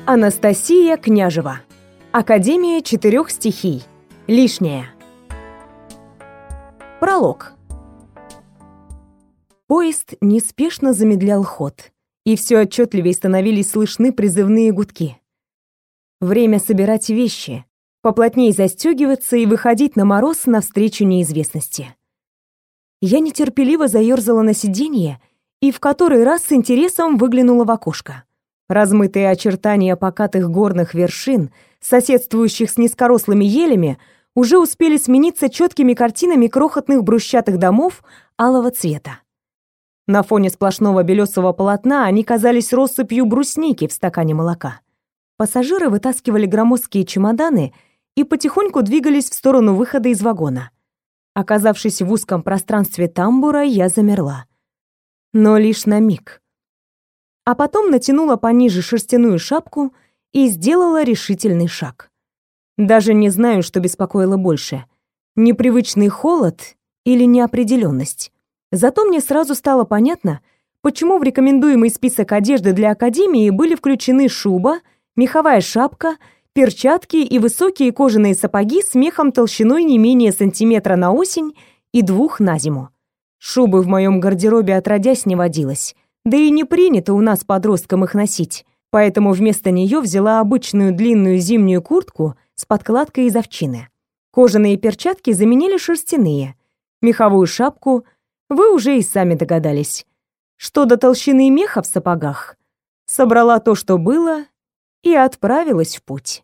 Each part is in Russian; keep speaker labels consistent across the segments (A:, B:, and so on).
A: Анастасия Княжева. Академия 4 стихий. Лишняя. Пролог. Поезд неспешно замедлял ход, и все отчетливее становились слышны призывные гудки. Время собирать вещи, поплотнее застегиваться и выходить на мороз навстречу неизвестности. Я нетерпеливо заерзала на сиденье и в который раз с интересом выглянула в окошко. Размытые очертания покатых горных вершин, соседствующих с низкорослыми елями, уже успели смениться четкими картинами крохотных брусчатых домов алого цвета. На фоне сплошного белесого полотна они казались россыпью брусники в стакане молока. Пассажиры вытаскивали громоздкие чемоданы и потихоньку двигались в сторону выхода из вагона. Оказавшись в узком пространстве тамбура, я замерла. Но лишь на миг. А потом натянула пониже шерстяную шапку и сделала решительный шаг. Даже не знаю, что беспокоило больше: непривычный холод или неопределенность. Зато мне сразу стало понятно, почему в рекомендуемый список одежды для академии были включены шуба, меховая шапка, перчатки и высокие кожаные сапоги с мехом толщиной не менее сантиметра на осень и 2 на зиму. Шубы в моем гардеробе отродясь не водилось, да и не принято у нас подросткам их носить, поэтому вместо нее взяла обычную длинную зимнюю куртку с подкладкой из овчины. Кожаные перчатки заменили шерстяные, меховую шапку вы уже и сами догадались. Что до толщины меха в сапогах, собрала то, что было, и отправилась в путь.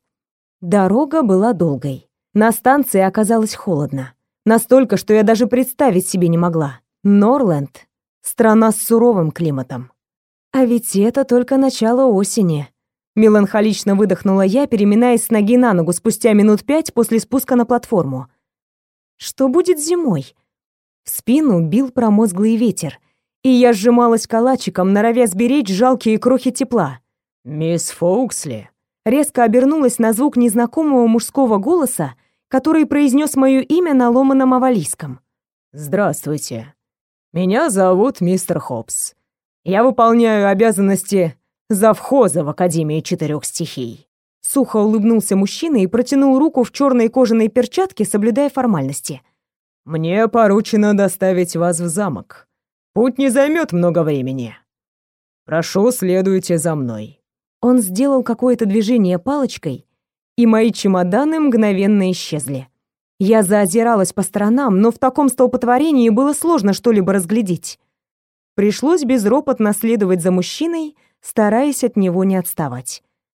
A: Дорога была долгой. На станции оказалось холодно. Настолько, что я даже представить себе не могла. Норленд — страна с суровым климатом. А ведь это только начало осени. Меланхолично выдохнула я, переминаясь с ноги на ногу спустя минут 5 после спуска на платформу. Что будет зимой? В спину бил промозглый ветер, и я сжималась калачиком, норовя сберечь жалкие крохи тепла.
B: «Мисс Фоуксли!»
A: Резко обернулась на звук незнакомого мужского голоса, который произнес мое имя на ломаном авалийском.
B: «Здравствуйте. Меня зовут мистер Хопс. Я выполняю обязанности завхоза в Академии 4 стихий».
A: Сухо улыбнулся мужчина и протянул руку в черной кожаной перчатке, соблюдая формальности.
B: «Мне поручено доставить вас в замок. Путь не займет много времени. Прошу, следуйте за мной».
A: Он сделал какое-то движение палочкой, и мои чемоданы мгновенно исчезли. Я заозиралась по сторонам, но в таком столпотворении было сложно что-либо разглядеть. Пришлось безропотно следовать за мужчиной, стараясь от него не отставать.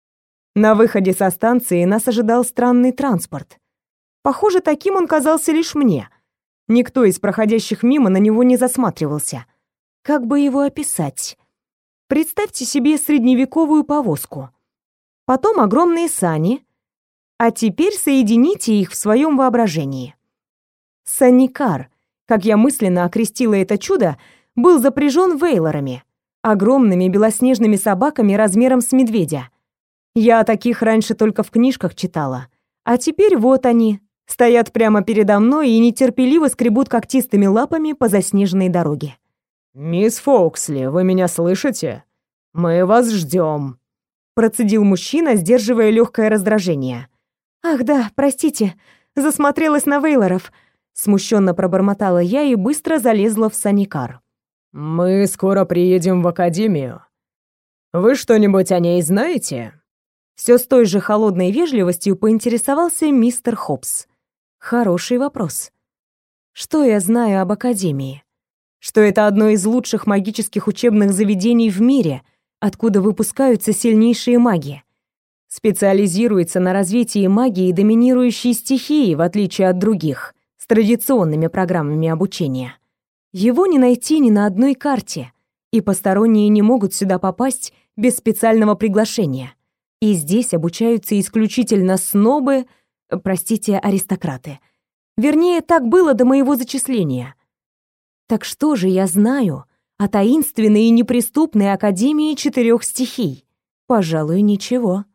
A: На выходе со станции нас ожидал странный транспорт. Похоже, таким он казался лишь мне. Никто из проходящих мимо на него не засматривался. Как бы его описать? Представьте себе средневековую повозку. Потом огромные сани, а теперь соедините их в своем воображении. Санникар, как я мысленно окрестила это чудо, был запряжен вейлорами, огромными белоснежными собаками размером с медведя. Я о таких раньше только в книжках читала, а теперь вот они, стоят прямо передо мной и нетерпеливо скребут когтистыми лапами по заснеженной дороге.
B: «Мисс Фоуксли, вы меня слышите? Мы вас ждем», — процедил мужчина, сдерживая легкое раздражение.
A: «Ах да, простите, засмотрелась на вейлоров», — смущенно пробормотала я и быстро залезла в санникар.
B: «Мы скоро приедем в Академию. Вы что-нибудь о ней знаете?»
A: Все с той же холодной вежливостью поинтересовался мистер Хопс. Хороший вопрос. Что я знаю об Академии? Что это одно из лучших магических учебных заведений в мире, откуда выпускаются сильнейшие маги. Специализируется на развитии магии доминирующей стихии, в отличие от других, с традиционными программами обучения. Его не найти ни на одной карте, и посторонние не могут сюда попасть без специального приглашения. И здесь обучаются исключительно снобы, аристократы. Вернее, так было до моего зачисления. Так что же я знаю о таинственной и неприступной Академии 4 стихий? Пожалуй, ничего.